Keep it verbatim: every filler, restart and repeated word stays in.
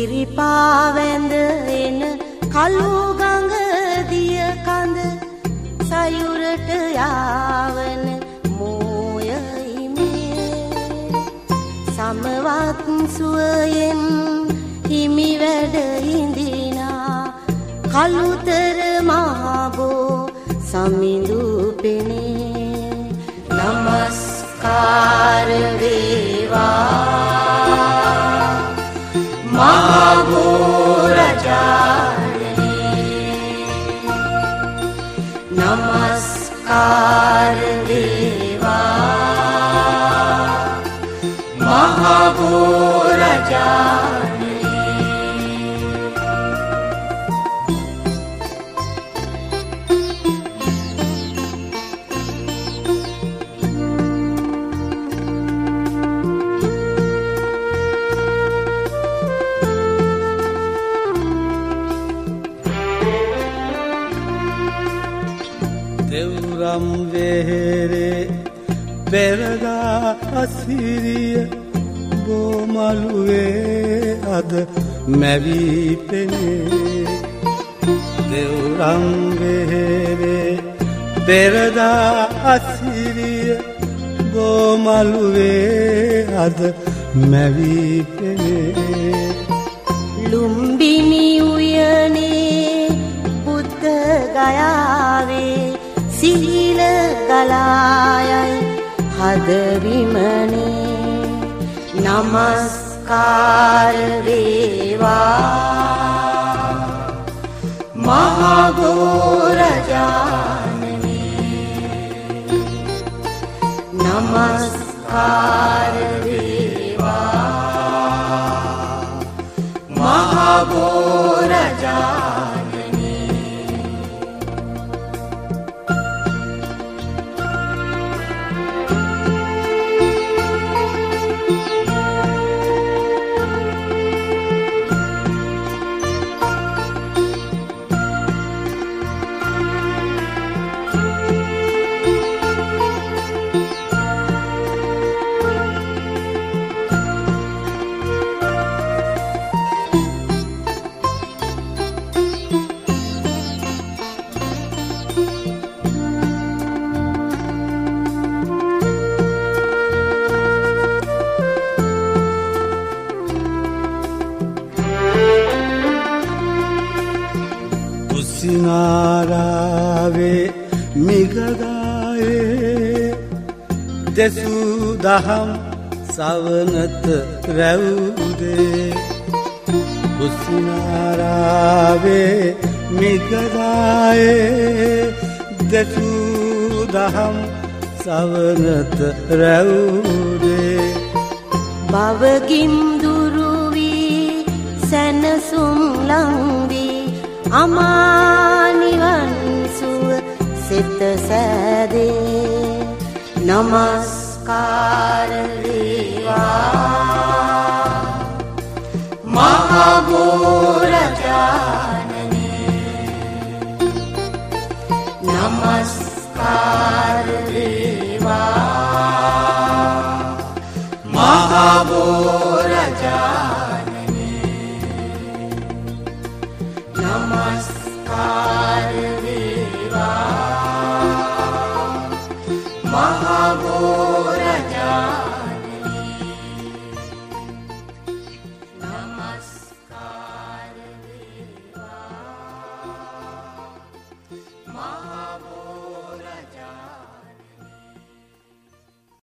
සිරිපාවැඳ එන කළු ගඟ දිය කඳ සයුරට යාවන මෝයයි මේ සමවත් සුවයෙන් හිමි වැඩ හිඳිනා කළුතර මහබෝ සමිඳු පෙනේ නමස්කාර වේවා මහබෝ රජාණනි නමස්කාර වේවා මහබෝ රජාණනි දෙව්රම් වෙහෙරේ පෙරදා අසිරිය බොමළුවේ අද මැවී පෙනේ දෙව්රම් වෙහෙරේ පෙරදා අසිරිය බොමළුවේ අද මැවී පෙනේ ලුම්බිනි උයනේ බුද්ධ ගයාවේ සිහිල ගලායයි හදවිමනේ නමස්කාර වේවා මහබෝ රජාණනි නමස්කාර වේවා මහබෝ රජාණනි කුසිනාරාවේ මිගදායේ දෙසූ දහම් සවනත රැවුදේ කුසිනාරාවේ මිගදායේ දෙසූ දහම් සවනත රැවුදේ බවගින් දුරුවී සැනසුම් ලංවී අමානිවන් සුව සිත සෑදේ නමස්කාර වේවා මහබෝ රජාණනි නමස්කාර වේවා මහබෝ රජාණනි නමස්කාර වේවා මහබෝ